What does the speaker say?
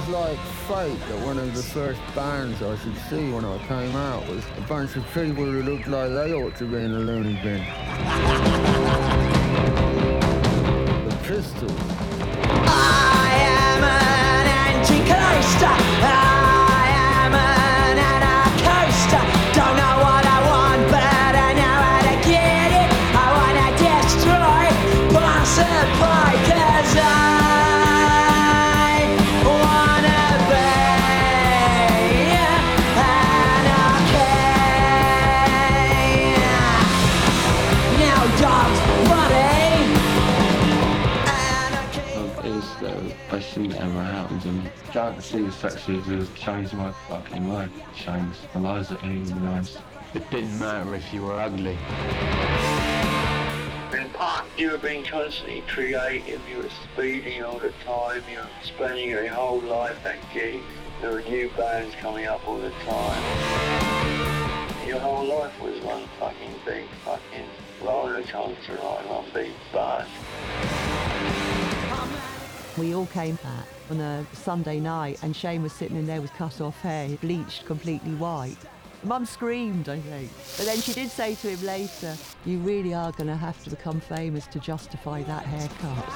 was like fate that one of the first bands I should see when I came out was a bunch of people who looked like they ought to be in a loony bin. The Pistols. I am an anti-coaster. I am an anarcho-coaster. Don't know what I want, but I know how to get it. I wanna destroy, possibly, 'cause I wanna be anarchy. Now dogs, buddy. Is the best thing that ever happened to me. Going to see the Sex Pistols changed my fucking life. Changed my lives at even nice. It didn't matter if you were ugly. In part, you were being constantly creative, you were speeding all the time, you were spending your whole life at gigs. There were new bands coming up all the time. Your whole life was one fucking big fucking roller coaster ride, one big bus. We all came back on a Sunday night and Shane was sitting in there with cut off hair, bleached completely white. Mum screamed, I think. But then she did say to him later, you really are going to have to become famous to justify that haircut.